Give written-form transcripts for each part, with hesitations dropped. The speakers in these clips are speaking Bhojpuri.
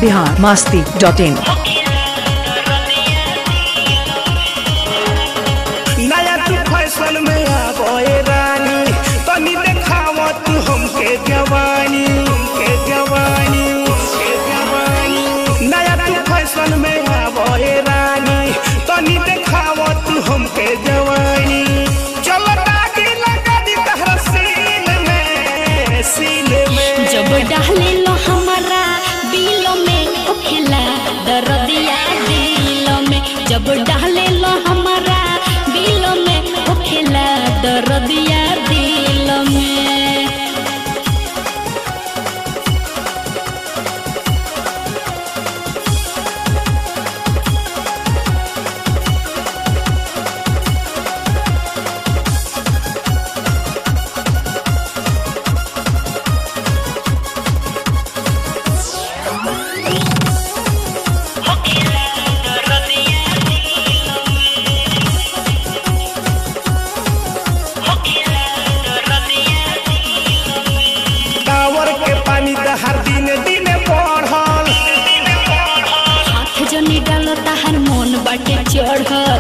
biharmasti.in। नया तू फैशन में आबे रानी, तनी देखावा तू हमके जवानी, हमके जवानी, हमके जवानी। नया तू फैशन में आबे रानी, तनी देखावा तू हमके जवानी। चल दागी लगा दी तहरा सील में, सील में। जब डाले लो हमारा दिल में ओखला दर्दिया दिल में, जब डाले लो हमारा दिल में ओखला दर्दिया दिल में। हर दिन दिन बढ़ल, हाथ जनी डालता हर मन बाटे चढ़ल,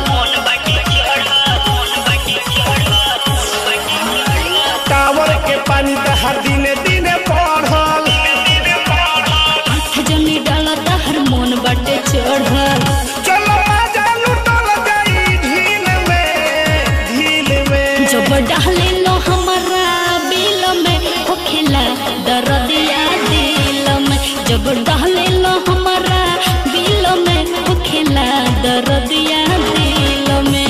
टावर के पानी हर दिन दिन बढ़ल, हाथ जनी डालता हर मन बाटे चढ़ल। चलो मजा लुटल जाई झील में, झील में। जब डाले लो हमारा बिल में ओखला दर्दिया दिल में, जब डाले लो हमारा बिल में ओखला दर्दिया दिल में।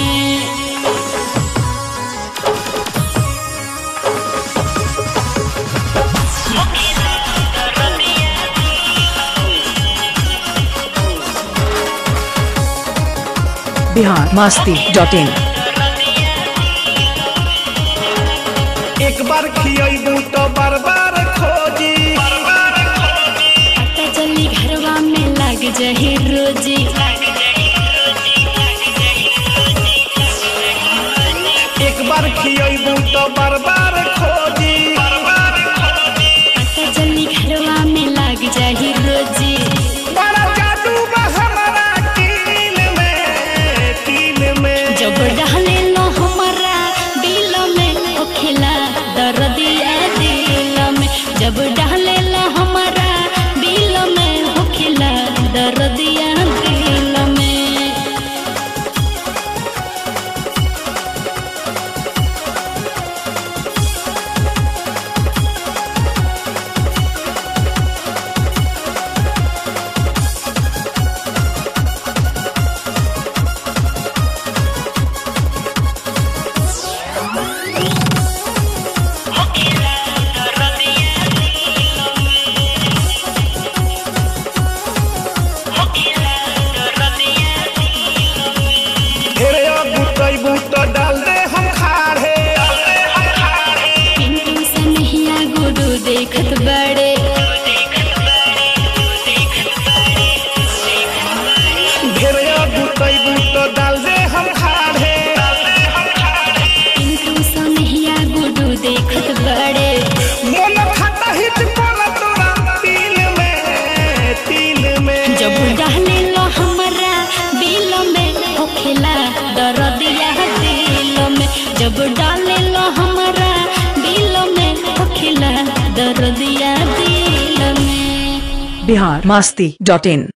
biharmasti.in। एक बार खियबू तो बार बार खोजी, पता चली घरवा में लग जाही रोजी। एक बार खियबू तो बार बार खोजी, पता चली घरवा में लग जाही रोजी। बड़ा जादू बा हमारा कील में, कील में। जब डाले लो हमारा दिल में ओखला दर्दिया दिल में, जब डाले लो हमारा दिल में ओखला दर्दिया दिल में। तो डाल दे हम खाड़े, पिंटू सनहिया गुरु देखत बड़े, ढेरिया बुतैबू तो डाल दे हम खाड़े। पिंटू सनहिया गुरु देखत बड़े, मोन खाता हिट बोला तोरा तिल में, तिल में। जब डाले लो हमारा दिल में ओखला दर्दिया दिल में, जब डाले लो हमारा दिल में ओखला दर्दिया दिल में। biharmasti.in।